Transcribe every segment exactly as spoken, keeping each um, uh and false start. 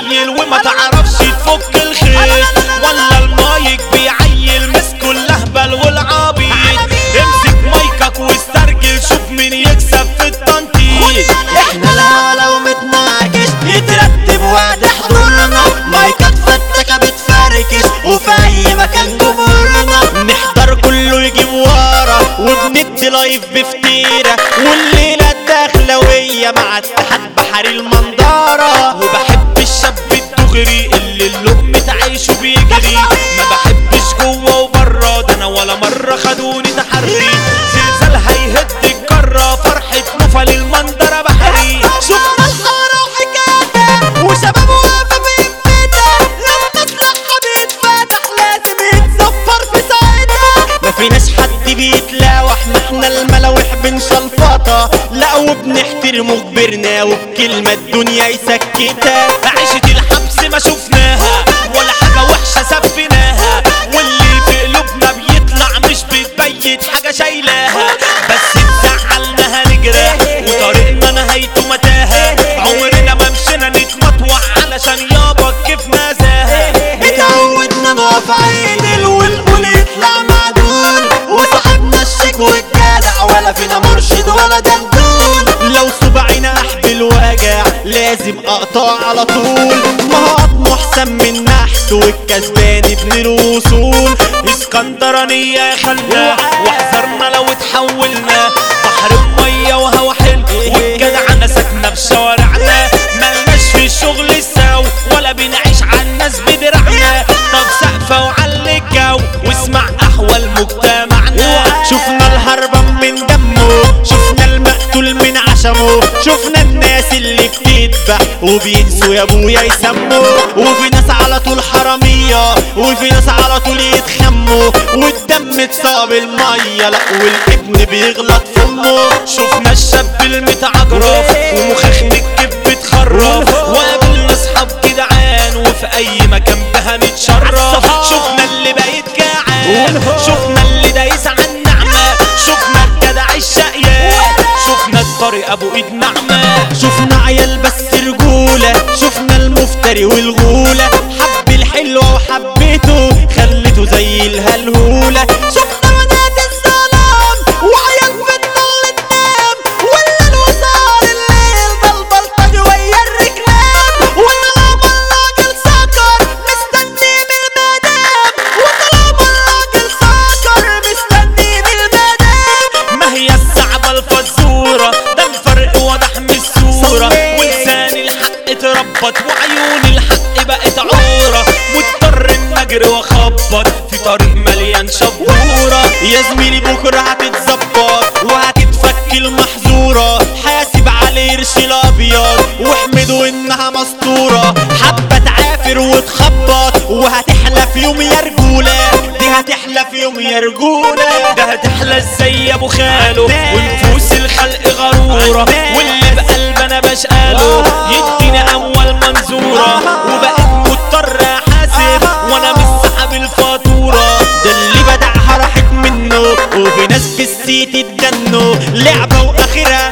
بتنيل وما تعرفش تفك الخيط، ولا المايك بيعيل مسكوا اللهبل والعبيط. امسك مايكك واسترجل شوف مين يكسب في التنطيط. احنا الهوا لو متناقش يترتب وعد حضورنا، مايكات فتكة بتفركش وفي اي مكان جمهورنا. نحضر كله يجيب ورا وبندي لايف بفتيرة، والليلة الدخلوية مع اتحاد بحري المنظرة. وبحب الشاب الدغري اللي اللقمة عيشه بيجري، ما بحبش جوه وبره، ده انا ولا مرة خدوني تحري. زلزال هيهد الجرة فرحة نوفل المنظرة بحري. شفنا الحارة وحكايتها وشباب واقفة بيمتها، لما سلاحها بيتفتح لازم يتزفر في ساعتها. ما فيناش حد بيتلاوح، ما احنا الملاوح بنشلفطها، لا وبنحترمه كبرنا وبكلمة الدنيا يسكتها. عيشة الحبس ما شفناها ولا حاجة وحشة سفناها، واللي في قلوبنا بيطلع مش بتبيت حاجة شايلاها. بس اتزعلنا هنجرح وطريقنا نهايته متاهة، عمرنا ما مشينا نتمطوح علشان يابا كيف نزاهة. اتعودنا نقف عيدل والقول يطلع معدول، وصاحبنا الشيك والجدع ولا فينا مرشد ولا دندون. لو صبعنا احبل وجع لازم اقطع على طول، ما هو قطمه احسن من نحت والكسبان ابن الوصول. اسكندرانية يا خلنا واحذرنا لو اتحولنا، بحر المية وهوا حلو والجدعنة ساكنة في شوارعنا. ملناش في الشغل السو ولا بنعيش عالناس بدرعنا، طب سقفة وعلي الجو واسمع احوال مجتمعنا. شفنا الهربان من دمه، شفنا المقتول من عشمه، شفنا الناس اللي بتذبح وبينسوا يا ابويا يسموا. وفي ناس على طول حرامية وفي ناس على طول يتخموا، والدم اتصاب المية لا والابن بيغلط في امه. شفنا الشاب المتعجرف ومخاخ الكب بتخرف، وقابلنا اصحاب جدعان وفي اي مكان بها نتشرف. شفنا اللي بقيت جعان، شفنا اللي دايس على النعمة، شفنا الجدع الشقيان، شفنا الطريق ابو ايد نعمة. شفنا عيال بس رجولة، شفنا المفتري والغولة، حب الحلوة وحبيته خلته زي الهلهولة. شفنا بنات الظلام وعيال بتضل تنام، ولا الوصال الليل ده البلطجي ويا الرجلان. وطالما الراجل سكر مستني بالمدام، وطالما الراجل سكر مستني بالمدام. ما هي الصعبة الفزورة ده الفرق واضح من الصورة، ولسان الحق اتربط وعيون الحق بقت عورة، مضطر ان اجري واخبط في طريق مليان شبورة. يا زميلي بكرة هتتظبط وهتتفك المحظورة، حاسب على قرش الابيض واحمده انها مستورة. حبة تعافر وتخبط وهتحلى في يوم يا رجولة، دي هتحلى في يوم يا رجولة. ده هتحلى ازاي يا ابو خالو ونفوس الخلق غرورة، واللي بقلبنا بشقاله يدينا اموال منزورة. وبقيت مضطر احاسب وانا مش سحب الفاتورة، ده اللي بدعها راحت منه وفي ناس في السيت اتجنوا. لعبة واخرها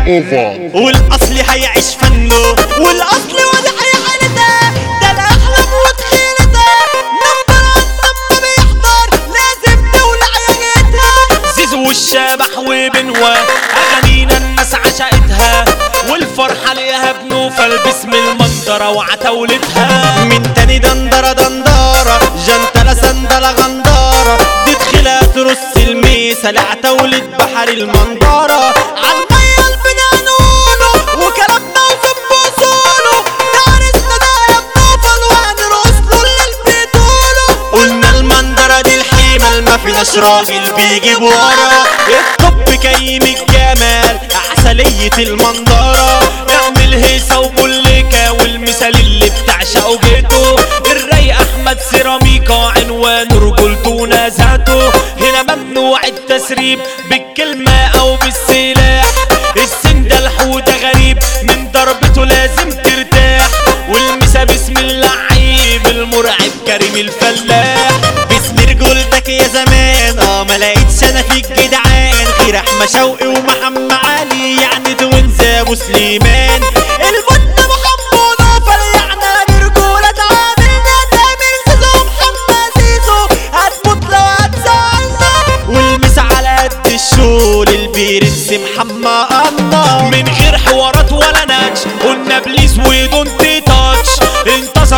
والاصل هيعيش فنه، والاصل واضح يا حالتها ده الاحلام وتخيلتها. نمبر لما بيحضر لازم تولع ياجتها. زيزو والشبح وبنوة اغانينا الناس عشقتها، والفرحة ليها بنوفل باسم المنظرة وعتاولتها. من تاني دندرة دندارة جنتلة سندلة غندارة، دي تخيلها ترص الميسة لعتاولة بحر المنظرة. عالمية البناء نقوله وكلامنا وفي بوصوله، دارسنا ده يا بنوفل وهنرقص له اللي بتقوله. قلنا المنظرة دي الحيمة ما فيناش راجل بيجيب ورا، الطب كيم الجمال عسلية المنظرة. اعمل هيصة وبوليكا والمثال اللي بتعشقه جيته، الرايق احمد سيراميكا عنوانه رجولته ذاته. هنا ممنوع التسريب بالكلمة او بالسلاح، السن ده الحوت غريب من ضربته لازم ترتاح. والمسا باسم اللعيب المرعب كريم الفلاح، باسم رجولتك يا زمان اه ما لقيتش انا فيك جدعان غير احمد شوقي ومحمد علي يعني توينز ابو سليمان. البن محمد نوفل يعني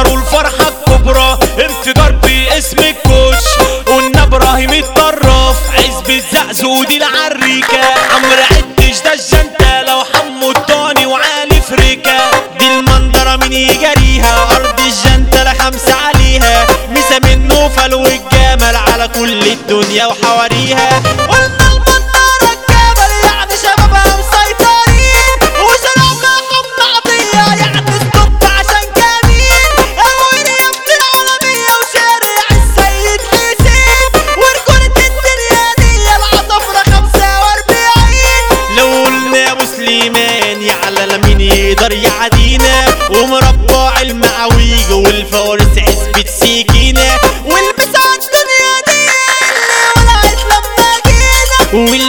حضروا الفرحة الكبرى انفجار باسم الكوش. قلنا ابراهيم الطراف عزبة زقزو دي العريكة. عمرو عدش ده الجنتة لو حمو الطاني وعالي فريكة. دي المنظرة مين يجاريها ارض الجنتة لخمسة عليها. مسا منه فلو الجمل على كل الدنيا وحواريها. قلنا المنطقة الجبل يعني شبابها مسيطرين وشربنا حب عطية يعني ستوب عشان كمين. ابو مريم في العالمية وشارع السيد حسين ورجولة الدنيا دي العصفرة خمسة واربعين. لو قلنا ابو سليمان يعلى مين يقدر يعدينا. ومربع المعويج والفارس عزبة سكينة والبسها الدنيا دي اللي ولعت لما جينا.